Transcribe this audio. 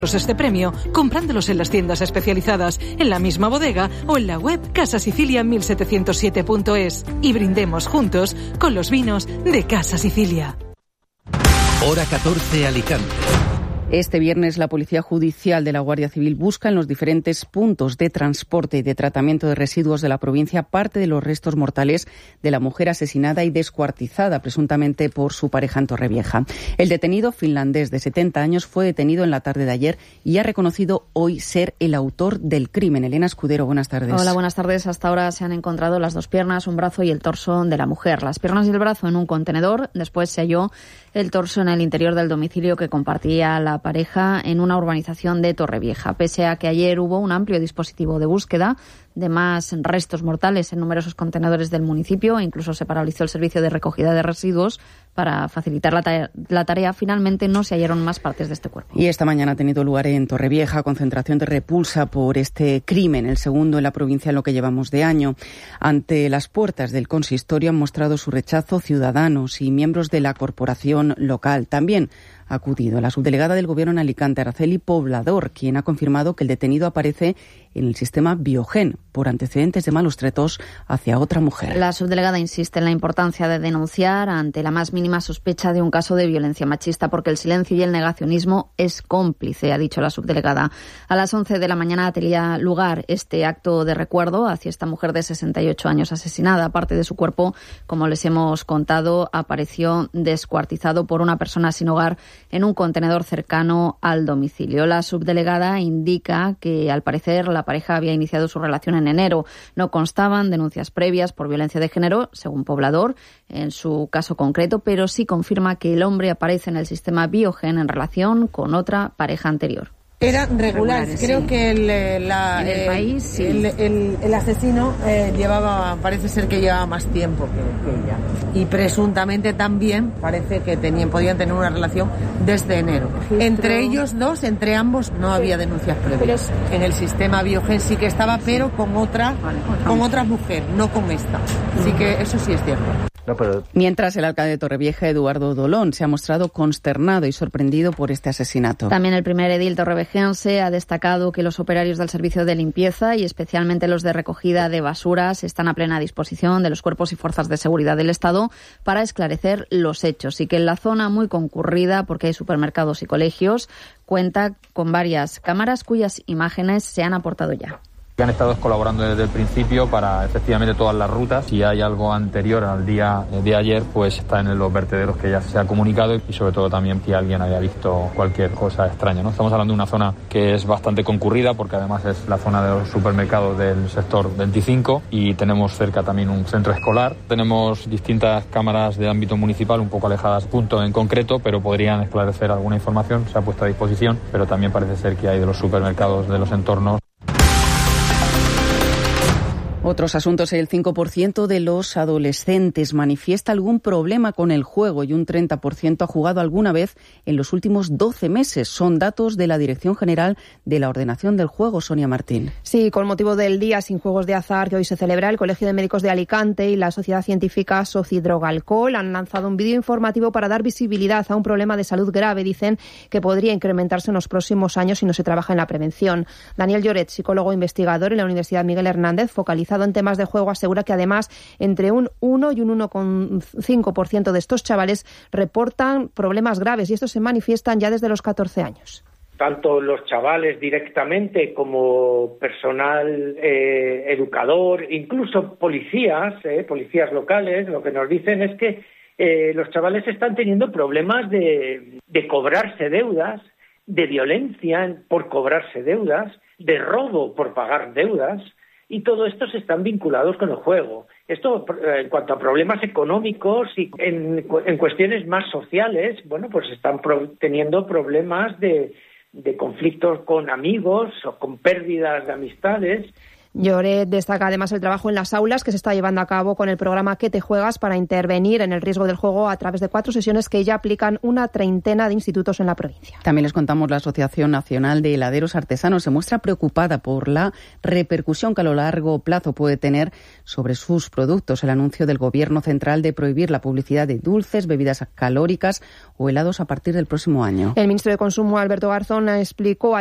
este premio comprándolos en las tiendas especializadas, en la misma bodega o en la web casasicilia1707.es y brindemos juntos con los vinos de Casa Sicilia. Hora 14, Alicante. Este viernes la Policía Judicial de la Guardia Civil busca en los diferentes puntos de transporte y de tratamiento de residuos de la provincia parte de los restos mortales de la mujer asesinada y descuartizada presuntamente por su pareja en Torrevieja. El detenido finlandés de 70 años fue detenido en la tarde de ayer y ha reconocido hoy ser el autor del crimen. Elena Escudero, buenas tardes. Hola, buenas tardes. Hasta ahora se han encontrado las dos piernas, un brazo y el torso de la mujer. Las piernas y el brazo en un contenedor. Después se halló el torso en el interior del domicilio que compartía la pareja en una urbanización de Torrevieja. Pese a que ayer hubo un amplio dispositivo de búsqueda de más restos mortales en numerosos contenedores del municipio, incluso se paralizó el servicio de recogida de residuos para facilitar la tarea, finalmente no se hallaron más partes de este cuerpo. Y esta mañana ha tenido lugar en Torrevieja concentración de repulsa por este crimen, el segundo en la provincia en lo que llevamos de año. Ante las puertas del consistorio han mostrado su rechazo ciudadanos y miembros de la corporación local. También ha acudido la subdelegada del Gobierno en Alicante, Araceli Poblador, quien ha confirmado que el detenido aparece en el sistema Biogen por antecedentes de malos tratos hacia otra mujer. La subdelegada insiste en la importancia de denunciar ante la más mínima sospecha de un caso de violencia machista, porque el silencio y el negacionismo es cómplice, ha dicho la subdelegada. A las 11 de la mañana tenía lugar este acto de recuerdo hacia esta mujer de 68 años asesinada. Parte de su cuerpo, como les hemos contado, apareció descuartizado por una persona sin hogar en un contenedor cercano al domicilio. La subdelegada indica que, al parecer, la pareja había iniciado su relación en enero. No constaban denuncias previas por violencia de género, según Poblador, en su caso concreto, pero sí confirma que el hombre aparece en el sistema Biogen en relación con otra pareja anterior. Eran regulares. Creo sí. Que en el país, sí. el asesino parece ser que llevaba más tiempo que ella. Y presuntamente también parece que podían tener una relación desde enero. Entre ellos dos, entre ambos, no había denuncias previas. En el sistema Biogen sí que estaba, pero con otra mujer, no con esta. Así que eso sí es cierto. Mientras, el alcalde de Torrevieja, Eduardo Dolón, se ha mostrado consternado y sorprendido por este asesinato. También el primer edil torrevejense ha destacado que los operarios del servicio de limpieza y especialmente los de recogida de basuras están a plena disposición de los cuerpos y fuerzas de seguridad del Estado para esclarecer los hechos, y que en la zona muy concurrida, porque hay supermercados y colegios, cuenta con varias cámaras cuyas imágenes se han aportado ya. Han estado colaborando desde el principio para efectivamente todas las rutas. Si hay algo anterior al día de ayer, pues está en los vertederos que ya se ha comunicado, y sobre todo también si alguien haya visto cualquier cosa extraña, ¿no? Estamos hablando de una zona que es bastante concurrida porque además es la zona de los supermercados del sector 25 y tenemos cerca también un centro escolar. Tenemos distintas cámaras de ámbito municipal un poco alejadas, punto en concreto, pero podrían esclarecer alguna información. Se ha puesto a disposición, pero también parece ser que hay de los supermercados de los entornos. Otros asuntos. El 5% de los adolescentes manifiesta algún problema con el juego y un 30% ha jugado alguna vez en los últimos 12 meses. Son datos de la Dirección General de la Ordenación del Juego, Sonia Martín. Sí, con motivo del Día Sin Juegos de Azar que hoy se celebra, el Colegio de Médicos de Alicante y la Sociedad Científica Socidrogalcohol han lanzado un vídeo informativo para dar visibilidad a un problema de salud grave. Dicen que podría incrementarse en los próximos años si no se trabaja en la prevención. Daniel Lloret, psicólogo investigador en la Universidad Miguel Hernández, focalizado en temas de juego, asegura que además entre un 1 y un 1,5% de estos chavales reportan problemas graves, y estos se manifiestan ya desde los 14 años. Tanto los chavales directamente como personal educador, incluso policías locales, lo que nos dicen es que los chavales están teniendo problemas de cobrarse deudas, de violencia por cobrarse deudas, de robo por pagar deudas. Y todo esto se están vinculados con el juego. Esto, en cuanto a problemas económicos y en cuestiones más sociales, bueno, pues están teniendo problemas de conflictos con amigos o con pérdidas de amistades. Lloret destaca además el trabajo en las aulas que se está llevando a cabo con el programa ¿Qué te juegas?, para intervenir en el riesgo del juego a través de 4 sesiones que ya aplican una treintena de institutos en la provincia. También les contamos, la Asociación Nacional de Heladeros Artesanos se muestra preocupada por la repercusión que a lo largo plazo puede tener sobre sus productos el anuncio del Gobierno central de prohibir la publicidad de dulces, bebidas calóricas o helados a partir del próximo año. El ministro de Consumo, Alberto Garzón, explicó